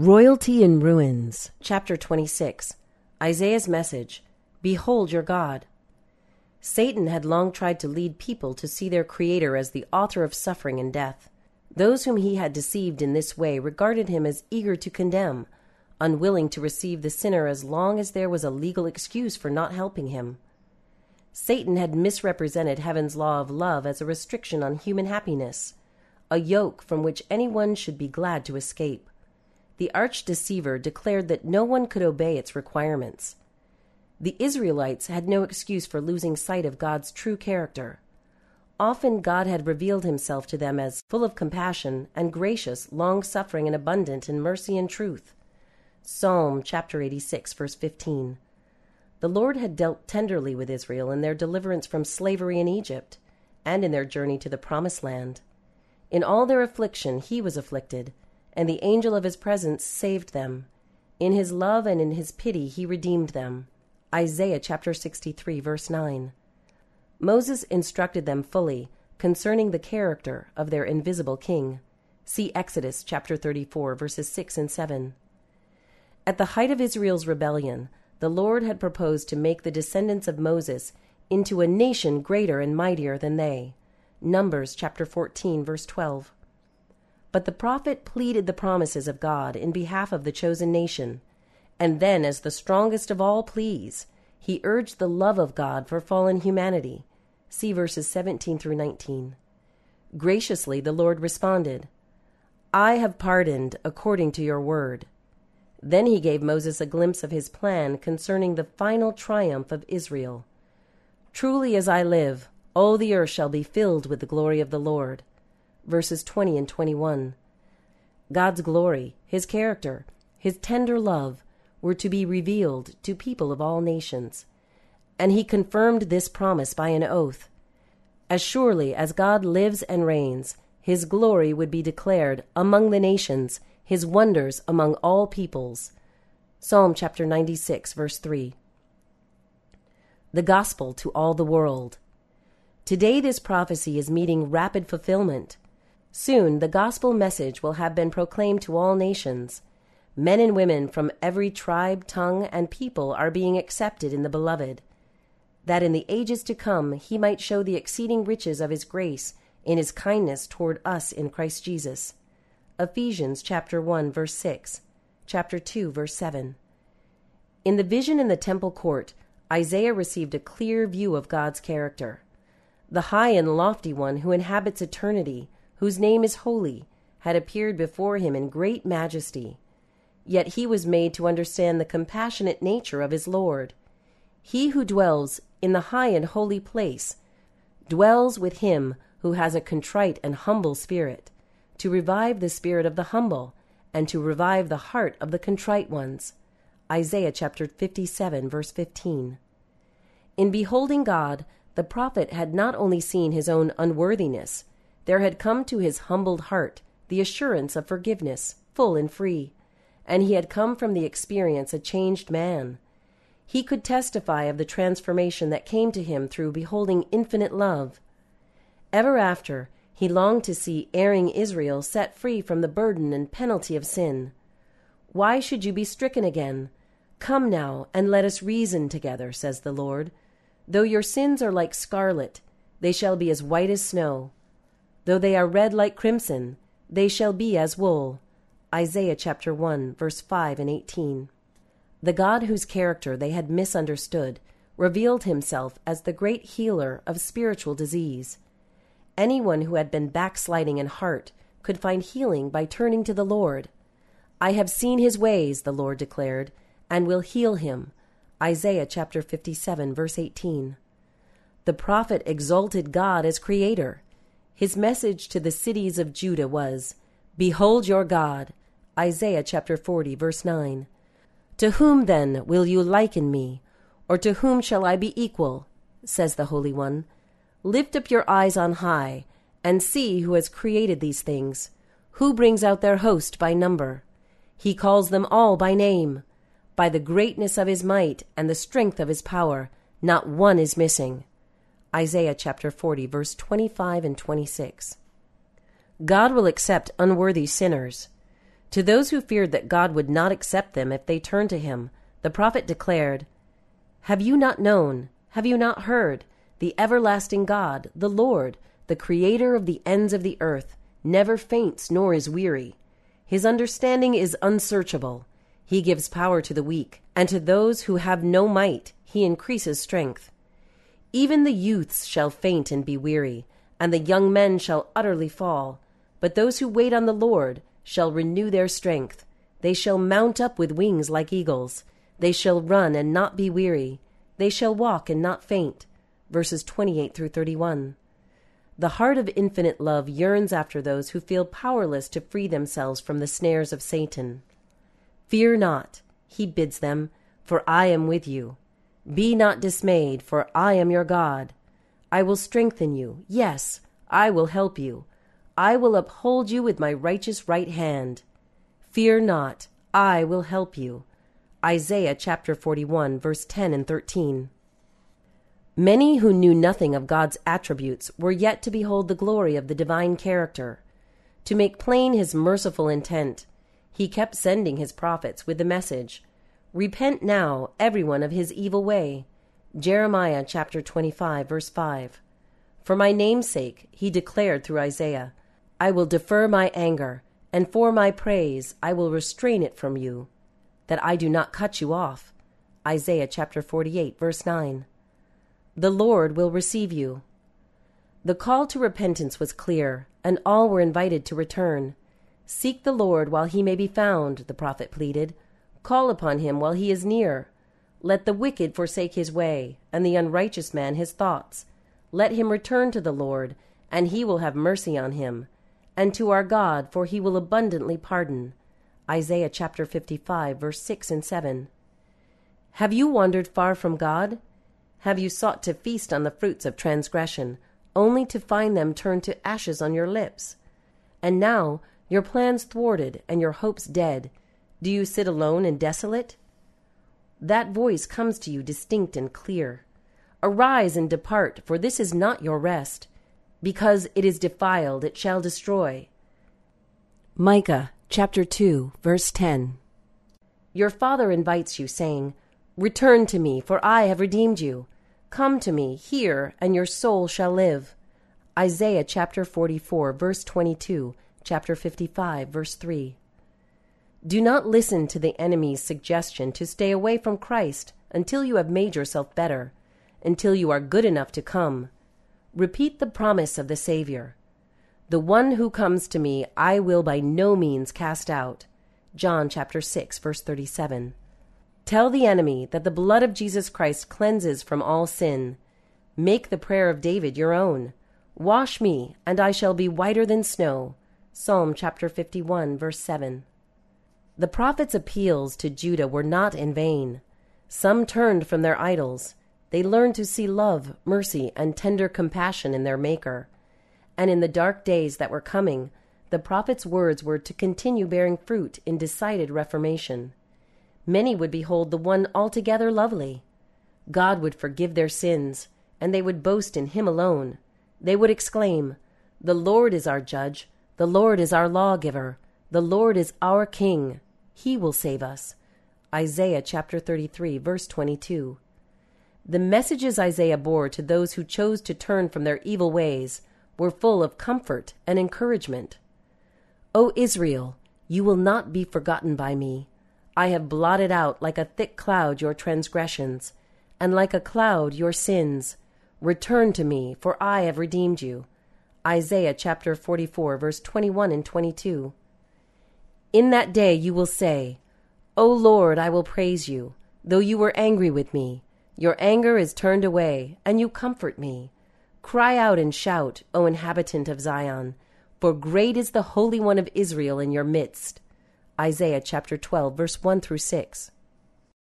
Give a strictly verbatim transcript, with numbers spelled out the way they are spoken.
Royalty in Ruins, Chapter twenty-six. Isaiah's message, Behold your God. Satan had long tried to lead people to see their Creator as the author of suffering and death. Those whom he had deceived in this way regarded him as eager to condemn, unwilling to receive the sinner as long as there was a legal excuse for not helping him. Satan had misrepresented heaven's law of love as a restriction on human happiness, a yoke from which anyone should be glad to escape. The arch-deceiver declared that no one could obey its requirements. The Israelites had no excuse for losing sight of God's true character. Often God had revealed himself to them as full of compassion and gracious, long-suffering and abundant in mercy and truth. Psalm chapter eighty-six, verse fifteen. The Lord had dealt tenderly with Israel in their deliverance from slavery in Egypt and in their journey to the Promised Land. In all their affliction he was afflicted, and the angel of his presence saved them. In his love and in his pity he redeemed them. Isaiah chapter sixty-three, verse nine. Moses instructed them fully concerning the character of their invisible king. See Exodus chapter thirty-four, verses six and seven. At the height of Israel's rebellion, the Lord had proposed to make the descendants of Moses into a nation greater and mightier than they. Numbers chapter fourteen, verse twelve. But the prophet pleaded the promises of God in behalf of the chosen nation, and then, as the strongest of all pleas, he urged the love of God for fallen humanity. See verses seventeen through nineteen. Graciously the Lord responded, I have pardoned according to your word. Then he gave Moses a glimpse of his plan concerning the final triumph of Israel. Truly as I live, all the earth shall be filled with the glory of the Lord. Verses twenty and twenty-one. God's glory, his character, his tender love were to be revealed to people of all nations. And he confirmed this promise by an oath. As surely as God lives and reigns, his glory would be declared among the nations, his wonders among all peoples. Psalm chapter ninety-six, verse three. The gospel to all the world. Today this prophecy is meeting rapid fulfillment. Soon the gospel message will have been proclaimed to all nations. Men and women from every tribe, tongue, and people are being accepted in the Beloved, that in the ages to come he might show the exceeding riches of his grace in his kindness toward us in Christ Jesus. Ephesians chapter one, verse six, chapter two, verse seven. In the vision in the temple court, Isaiah received a clear view of God's character. The high and lofty one who inhabits eternity, whose name is holy, had appeared before him in great majesty. Yet he was made to understand the compassionate nature of his Lord. He who dwells in the high and holy place dwells with him who has a contrite and humble spirit, to revive the spirit of the humble and to revive the heart of the contrite ones. Isaiah chapter fifty-seven, verse fifteen. In beholding God, the prophet had not only seen his own unworthiness, there had come to his humbled heart the assurance of forgiveness, full and free, and he had come from the experience a changed man. He could testify of the transformation that came to him through beholding infinite love. Ever after, he longed to see erring Israel set free from the burden and penalty of sin. Why should you be stricken again? Come now, and let us reason together, says the Lord. Though your sins are like scarlet, they shall be as white as snow. Though they are red like crimson, they shall be as wool. Isaiah chapter one, verse five and eighteen. The God whose character they had misunderstood revealed himself as the great healer of spiritual disease. Anyone who had been backsliding in heart could find healing by turning to the Lord. I have seen his ways, the Lord declared, and will heal him. Isaiah chapter fifty-seven, verse eighteen. The prophet exalted God as creator. His message to the cities of Judah was, Behold your God. Isaiah chapter forty, verse nine. To whom then will you liken me, or to whom shall I be equal? Says the Holy One. Lift up your eyes on high, and see who has created these things, who brings out their host by number. He calls them all by name. By the greatness of his might and the strength of his power, not one is missing. Isaiah chapter forty, verse twenty-five and twenty-six. God will accept unworthy sinners. To those who feared that God would not accept them if they turned to him, the prophet declared, "Have you not known, have you not heard, the everlasting God, the Lord, the creator of the ends of the earth, never faints nor is weary. His understanding is unsearchable. He gives power to the weak, and to those who have no might he increases strength. Even the youths shall faint and be weary, and the young men shall utterly fall. But those who wait on the Lord shall renew their strength. They shall mount up with wings like eagles. They shall run and not be weary. They shall walk and not faint." Verses twenty-eight through thirty-one. The heart of infinite love yearns after those who feel powerless to free themselves from the snares of Satan. "Fear not," he bids them, "for I am with you. Be not dismayed, for I am your God. I will strengthen you. Yes, I will help you. I will uphold you with my righteous right hand. Fear not, I will help you." Isaiah chapter forty-one, verse ten and thirteen. Many who knew nothing of God's attributes were yet to behold the glory of the divine character. To make plain his merciful intent, he kept sending his prophets with the message, "Repent now, everyone, of his evil way." Jeremiah chapter twenty-five, verse five. For my name's sake, he declared through Isaiah, "I will defer my anger, and for my praise I will restrain it from you, that I do not cut you off." Isaiah chapter forty-eight, verse nine. The Lord will receive you. The call to repentance was clear, and all were invited to return. "Seek the Lord while he may be found," the prophet pleaded. "Call upon him while he is near. Let the wicked forsake his way, and the unrighteous man his thoughts. Let him return to the Lord, and he will have mercy on him, and to our God, for he will abundantly pardon." Isaiah chapter fifty-five, verse six and seven. Have you wandered far from God? Have you sought to feast on the fruits of transgression, only to find them turn to ashes on your lips? And now, your plans thwarted and your hopes dead, do you sit alone and desolate? That voice comes to you distinct and clear. "Arise and depart, for this is not your rest. Because it is defiled, it shall destroy." Micah chapter two, verse ten. Your Father invites you, saying, "Return to me, for I have redeemed you. Come to me, hear, and your soul shall live." Isaiah chapter forty-four, verse twenty-two, chapter fifty-five, verse three. Do not listen to the enemy's suggestion to stay away from Christ until you have made yourself better, until you are good enough to come. Repeat the promise of the Savior. "The one who comes to me I will by no means cast out." John chapter six, verse thirty-seven. Tell the enemy that the blood of Jesus Christ cleanses from all sin. Make the prayer of David your own. "Wash me, and I shall be whiter than snow." Psalm chapter fifty-one, verse seven. The prophet's appeals to Judah were not in vain. Some turned from their idols. They learned to see love, mercy, and tender compassion in their Maker. And in the dark days that were coming, the prophet's words were to continue bearing fruit in decided reformation. Many would behold the one altogether lovely. God would forgive their sins, and they would boast in him alone. They would exclaim, "The Lord is our judge. The Lord is our lawgiver. The Lord is our king. He will save us." Isaiah chapter thirty-three, verse twenty-two. The messages Isaiah bore to those who chose to turn from their evil ways were full of comfort and encouragement. "O Israel, you will not be forgotten by me. I have blotted out like a thick cloud your transgressions, and like a cloud your sins. Return to me, for I have redeemed you." Isaiah chapter forty-four, verse twenty-one and twenty-two. In that day you will say, "O Lord, I will praise you, though you were angry with me. Your anger is turned away, and you comfort me. Cry out and shout, O inhabitant of Zion, for great is the Holy One of Israel in your midst." Isaiah chapter twelve, verse one through six.